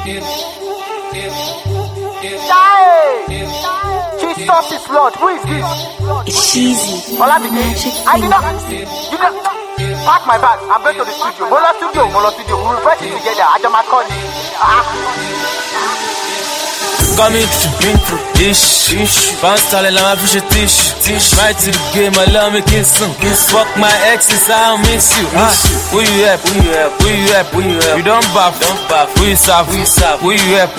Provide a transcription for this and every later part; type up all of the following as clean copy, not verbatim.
Jesus is Lord. Who is this? It's cheesy. Magic. I did not. You know, pack my bag. I'm going to the studio. Molo studio. We'll refresh it together. I just call you. Coming through, ish. Bounce talent, I'm a fish. Right to the game, I love me kissing. Fuck my exes, I'll miss you. Who you help? You don't buff. Who you serve? Who you help?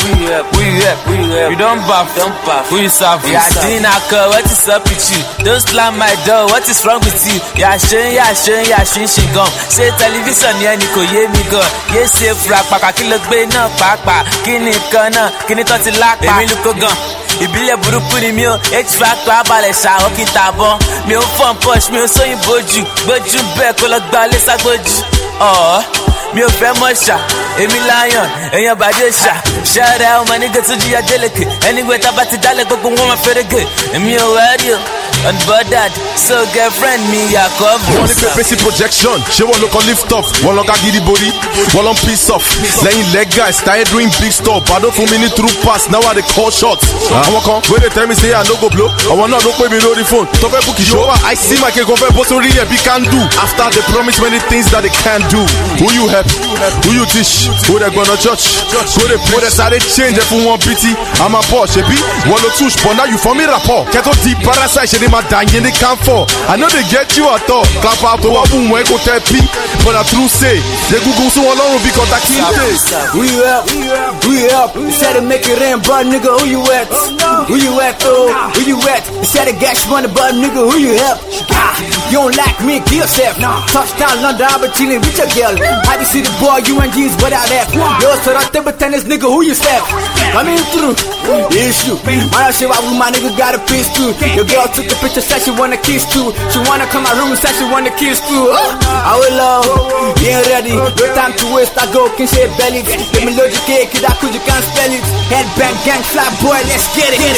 You don't buff. Who you serve? Yeah, dinner call, what is up with you? Don't slam my door, what is wrong with you? Yeah, shame, gone. Say television, yeah, Nico, yeah, me go. Yes, say frag, paka, kill a bay, no, papa. Kini kana, kini toti lak. Èmi ló kó gan, ìbílẹ̀ burúkú ni mi ò, X-Factor abalẹ̀ ṣàwọ́ kí n tàbọ̀. Mi ò fọ́n push, mi ò sóyìn bójú, gbójú bẹ́ẹ̀ kó lọ gba lẹ́sàgbójú. Mi ò fẹ́ mọ̀ ṣá, èmi lion, èèyàn bàdé ṣá. Ṣẹ́rẹ́ ọmọ nígbà tó jíya délèké, ẹnigbẹ́ tá bá ti dálẹ̀ gbogbo wọn máa fẹ́rẹ́gẹ̀. Èmi ò wẹ́rí o, unbothered, so girlfriend mi yà kọ́ bù. Wọ́n ní pé basic projection, ṣé wọ́n ló kọ́ lift off? Wọ́n lọ ká gidi borí, wọ́n lọ piece off. Lẹ́yìn leg guys, started doing big stuff. Bàdó fún mi ní through pass, now I dey call shots. Àwọn kan wey dey tell me say I no go blow, àwọn náà ló pè mí lórí phone. Tó fẹ́ book ìṣó wa, I see my kid kan fẹ́ bó sórí ẹ̀ bí can do. After they promise many things that they can't do. Who you help? Who you teach? Who they gonna church? Who they pray? Who they sáré change ẹ̀ fún wọn pity? I'm a boss, ṣebí wọ́n ló touche, but now you for me rapport. Kẹ́tọ́ di parasite ṣe ni máa dàn yín ní camp for. I know they get you at all. Clap out to wá bùn wọ́n kò tẹ́ pí. But I true say, they Google sí wọn lọ́rùn bí kọ́ta kí n dé. Who you help? Who you help? You said to make it rain, but nigga, who you at? Who you at, oh? Who you at? You said to gash money, but nigga, who you help? You don't like me, kill yourself. Touchdown London, I've been chilling with your girl. How you see the boy, you and jeans without that? Yo, so that table tennis nigga, who you step? Coming through, issue. My shit, my nigga got a piece too. Your girl took the picture, said she wanna kiss too. She wanna come my room, said she wanna kiss too. I will love, ain't ready. No time to waste, I go, can say belly. Give me logic cake, kid, I could, you can't spell it. Headbang, gang, flat boy, let's get it.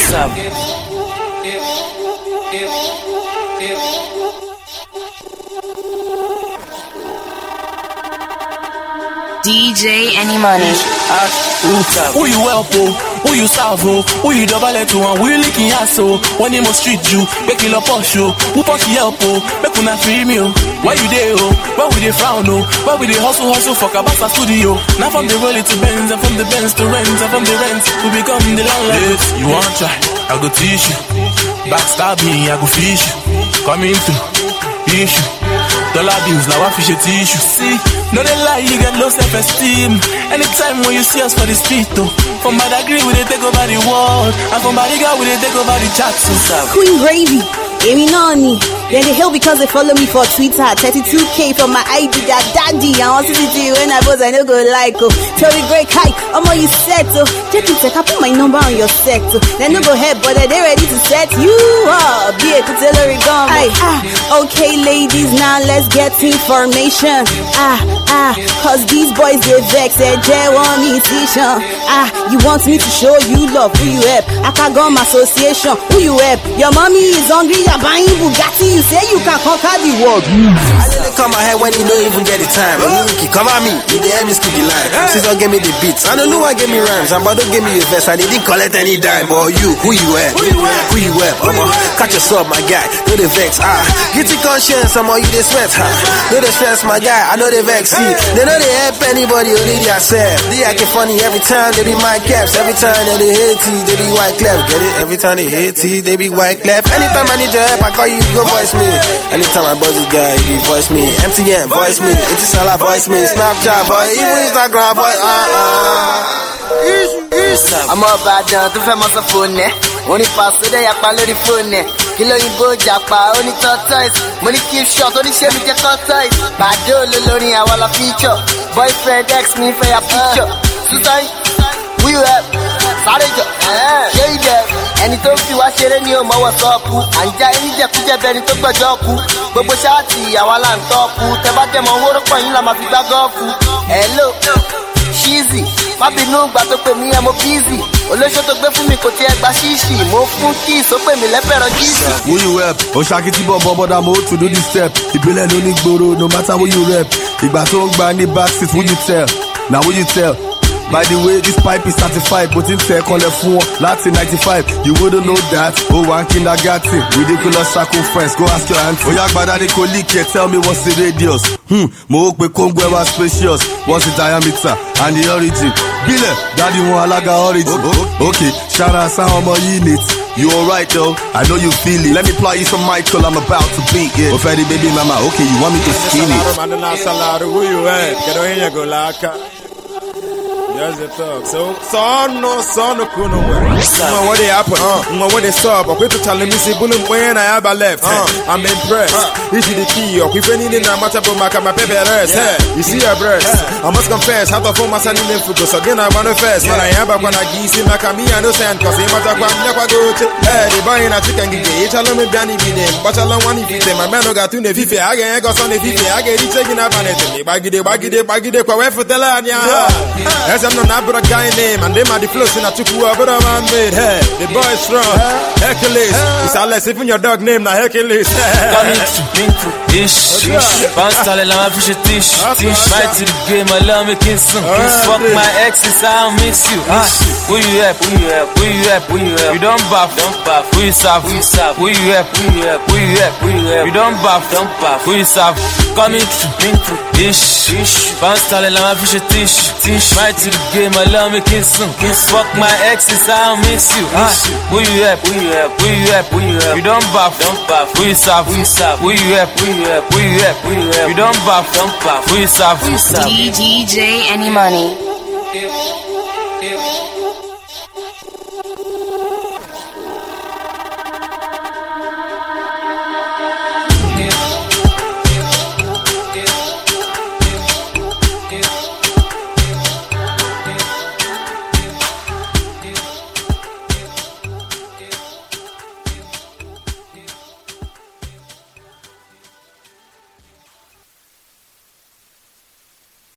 DJ Any Money. Who you help, who you serve, who you double it to, and who you licking ass, when you must treat you, make you love push you, who push you help, make you not free me, why you there, why we they frown, why we they hustle, fuck about a studio, now from the roll it to Benz, and from the Benz to rent, and from the rent, we become the landlord. You want try, I go teach you, backstab me, I go fish you, coming through, issue. Dollar bills, now I fish a tissue. See, no they lie, you get low self-esteem. Anytime when you see us for the street, though. From Badagry, we they take over the world. And from Bariga, we they take over the chat. Queen Gravy, Amy Nani. Then they hail because they follow me for Twitter. 32K for my ID, that daddy. I want to see you when I was, I know go like, oh. Tell the great high, I'm on you set, oh. Check it, I put my number on your set, oh. Then no go ahead, but they ready to set you up. Be a cutlery gun. Okay, ladies, now let's get information. Cause these boys they vex, they want me teaching. You want me to show you love, who you help? Akagom Association, who you help? Your mommy is hungry, you're buying Bugatti, you say you can conquer the world. I let it come ahead when you don't even get the time. You come at me, you the me speak the line. Since don't give me the beats, I don't know why give me rhymes. And but don't give me a verse, I didn't collect any dime. But you, who you at? Who you at? Catch yourself, my guy. No the vex, guilty conscience, I'm all you they sweat, No the stress, my guy, I know they vex. See, they know they help anybody, only they yourself. They acting funny every time, they be my caps. Every time that they hate T, they be white clef. Get it? Every time they hate T, they be white clef. Anytime I need your help, I call you, go voice me. Anytime I buzz this guy, you voice me. MTN, voice me. It's voice me. Snapchat, boy. Even Instagram, boy. I'm all bad down to famous phone. Only pass today, I follow the phone. Kilo in go japa, only tortoise. Money keep short, only share with your tortoise. Bado loloni, I want a feature. Boyfriend ex me for your picture. Sutai, who you have? Sarejo, show you there. Ẹni tó fi wá ṣeré ní ọmọ wọ sọ́ọ̀kù. Àǹjá ẹni jẹkújẹ bẹni tó gbọ́jọ́ kú. Gbogbo ṣáàtì àwa là ń tọ́kù. Tẹ bá jẹ́ mọ̀ owó rọ́pọ̀ yín la máa fi gbá gọ́ọ̀fù. Hello, Shizzy, má bínú gbà tó pè mí ẹ mo busy. Olóṣó tó gbé fún mi kò tiẹ̀ gba ṣíṣì. Mo fún kíìs ó pè mí lẹ́fẹ̀rọ jíìsì. Who you help? Oṣakiti bọ̀bọ̀ bọ̀dà mo to do this step. Ìbílẹ̀ ló ní gbòòrò no matter who you rep. Ìgbà tó ń gba ní backseat, who you tell? Now who you tell? By the way, this pipe is certified, but in tech on the phone, that's in 95. You wouldn't know that. Oh, one kindergarten, ridiculous circumference. Go ask your auntie. Oh, Yagbada de Kolik, tell me what's the radius? Mo okwe Congo was spacious. What's the diameter and the origin? Bile, daddy won alaga origin. Okay, shout out some more units. You alright though? I know you feel it. Let me play you some Michael, I'm about to beat it. Oh, Freddy baby mama, okay, you want me to skin it? Who you at? Get on here, go laka. Just the talk. So no kuno way. What they happen? What they stop? I'm going to tell me see bullet when I have a left. I'm impressed. This is the key. If any in a matter of my paper rest. You see your breast. I must confess, how to form my son in the focus. Again, I manifest. When I am back when I give him like me, I know sand. Cause he must have never go to. Hey, the boy in a chicken gig. Each alone with Danny be them. But I don't want to feed them. My man got to the Fifi. I got on the Fifi. I get it taken up on it. Baggy the kwa for Telania. I'm not a guy name, and them are the flows in a Chukua, but I'm made. Hey, the boy is strong. Hercules. It's unless even your dog name, na Hercules. Ish, bounce tale la fish tish. Fight to the game, I love me kissing. Fuck my exes, I'll miss you. Who you at? You don't buff. Who you serve? Who you at? You don't buff. Who you serve? Coming through. Ish, bounce tale la fish tish. Fight to the game, I love me kissing. Fuck my exes, I'll miss you. Who you at? You don't buff. Who you serve? Who you at? You don't buff. Who you serve? DJ Any Money.